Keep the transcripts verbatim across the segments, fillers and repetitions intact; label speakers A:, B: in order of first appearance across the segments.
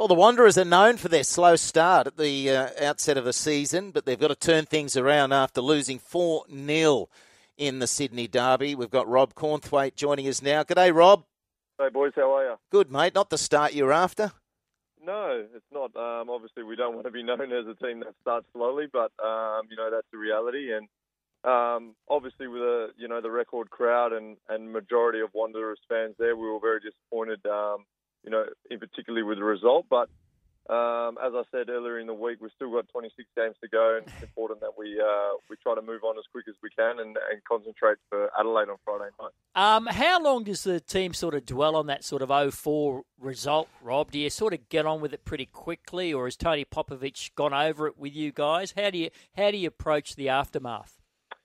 A: Well, the Wanderers are known for their slow start at the uh, outset of a season, but they've got to turn things around after losing four nil in the Sydney Derby. We've got Rob Cornthwaite joining us now. G'day, Rob.
B: Hey, boys. How are you?
A: Good, mate. Not the start you're after.
B: No, it's not. Um, obviously, we don't want to be known as a team that starts slowly, but, um, you know, that's the reality. And um, obviously with, a, you know, the record crowd and, and majority of Wanderers fans there, we were very disappointed, um, you know, in particularly with the result. But um, as I said earlier in the week, we've still got twenty-six games to go, and it's important that we uh, we try to move on as quick as we can and, and concentrate for Adelaide on Friday night.
C: Um, how long does the team sort of dwell on that sort of oh four result, Rob? Do you sort of get on with it pretty quickly, or has Tony Popovich gone over it with you guys? How do you how do you approach the aftermath?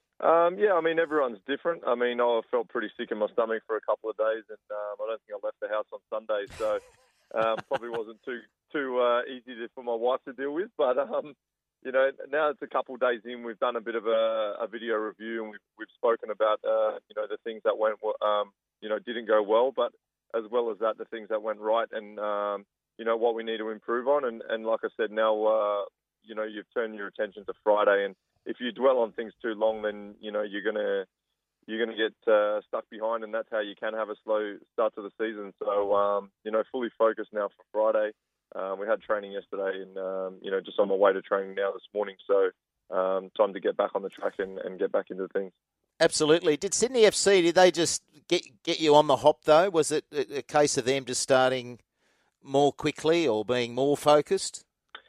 B: Um, yeah, I mean, everyone's different. I mean, I felt pretty sick in my stomach for a couple of days, and um, I don't think I left the house on Sunday, so um, probably wasn't too too uh, easy to, for my wife to deal with. But um, you know, now it's a couple of days in. We've done a bit of a, a video review, and we've we've spoken about uh, you know the things that went um, you know didn't go well, but as well as that, the things that went right, and um, you know what we need to improve on. And, and like I said, now uh, you know you've turned your attention to Friday, and if you dwell on things too long, then you know you're gonna you're gonna get uh, stuck behind, and that's how you can have a slow start to the season. So um, you know, fully focused now for Friday. Um, we had training yesterday, and um, you know, just on my way to training now this morning. So um, time to get back on the track and, and get back into things.
A: Absolutely. Did Sydney F C? Did they just get get you on the hop though? Was it a case of them just starting more quickly or being more focused?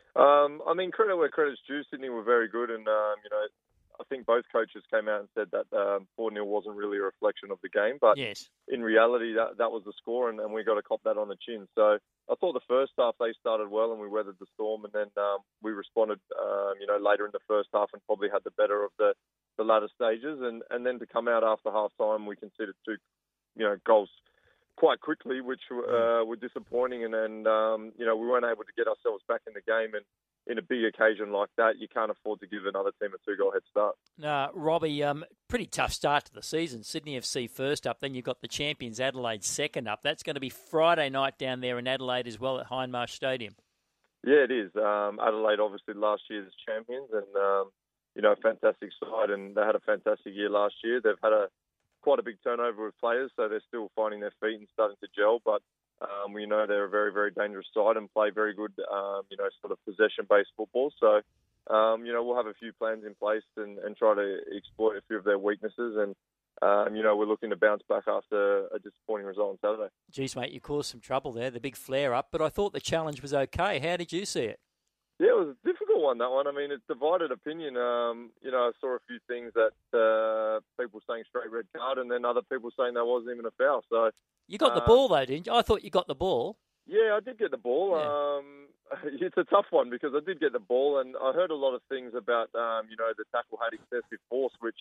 B: Um, I mean, credit where credit's due. Sydney were very good, and um, you know, I think both coaches came out and said that um, four nil wasn't really a reflection of the game, but
C: yes.
B: in reality, that that was the score, and, and we got to cop that on the chin. So I thought the first half they started well, and we weathered the storm, and then um, we responded, um, you know, later in the first half, and probably had the better of the, the latter stages, and, and then to come out after half time, we conceded two, you know, goals quite quickly, which uh, were disappointing, and then um, you know we weren't able to get ourselves back in the game. And in a big occasion like that, you can't afford to give another team a two-goal head start.
C: No, Robbie, um, pretty tough start to the season. Sydney F C first up, then you've got the champions Adelaide second up. That's going to be Friday night down there in Adelaide as well at Hindmarsh Stadium.
B: Yeah, it is. Um, Adelaide, obviously, last year's champions, and um, you know, a fantastic side, and they had a fantastic year last year. They've had a quite a big turnover of players, so they're still finding their feet and starting to gel. But um, we know they're a very, very dangerous side and play very good, um, you know, sort of possession-based football. So, um, you know, we'll have a few plans in place and, and try to exploit a few of their weaknesses. And, um, you know, we're looking to bounce back after a disappointing result on Saturday.
C: Geez, mate, you caused some trouble there, the big flare-up. But I thought the challenge was okay. How did you see it?
B: Yeah, it was a difficult one, that one. I mean, it's divided opinion. Um, you know, I saw a few things that uh, people saying straight red card, and then other people saying there wasn't even a foul. So
C: you got the
B: uh,
C: ball, though, didn't you? I thought you got the ball.
B: Yeah, I did get the ball.
C: Yeah.
B: Um, it's a tough one because I did get the ball, and I heard a lot of things about, um, you know, the tackle had excessive force, which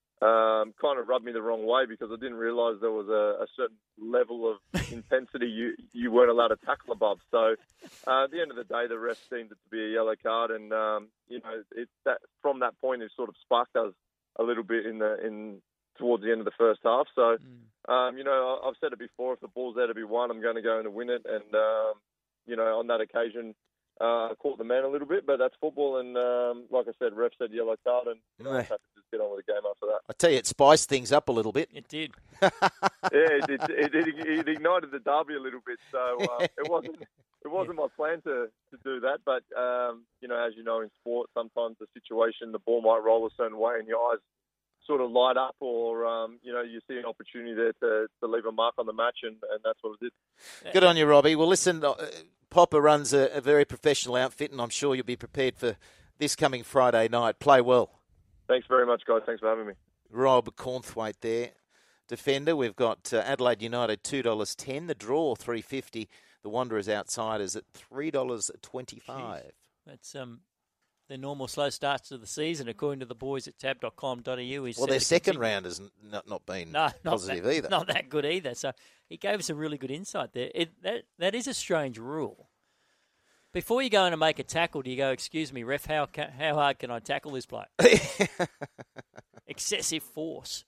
B: um, kind of rubbed me the wrong way because I didn't realise there was a, a certain level of intensity you you weren't allowed to tackle above. So uh, at the end of the day, the ref deemed it to be a yellow card, and um, you know, it, that from that point, it sort of sparked us a little bit in the in towards the end of the first half. So mm. um, you know, I've said it before: if the ball's there to be won, I'm going to go in and win it. And um, you know, on that occasion, Uh, I caught the man a little bit, but that's football, and um, like I said, ref said yellow card, and you know, I had to just get on with the game after that.
A: I tell you, it spiced things up a little bit.
C: It did.
B: yeah, it, it, it, it ignited the derby a little bit, so uh, it wasn't it wasn't my plan to, to do that. But um, you know, as you know, in sport, sometimes the situation, the ball might roll a certain way, and your eyes sort of light up, or um, you know, you see an opportunity there to, to leave a mark on the match, and, and that's what it did.
A: Good on you, Robbie. Well, listen. Uh, Popper runs a, a very professional outfit, and I'm sure you'll be prepared for this coming Friday night. Play well.
B: Thanks very much, guys. Thanks for having me.
A: Rob Cornthwaite there. Defender, we've got uh, Adelaide United two dollars ten, the draw three dollars fifty, the Wanderers outsiders at three dollars twenty-five.
C: Jeez. That's um, the normal slow starts to the season, according to the boys at tab dot com dot a u.
A: Well, their second round has not, not been
C: no, not
A: positive
C: that,
A: either.
C: Not that good either. So he gave us a really good insight there. It, that That is a strange rule. Before you go in and make a tackle, do you go, excuse me, ref, how ca- how hard can I tackle this bloke? Excessive force.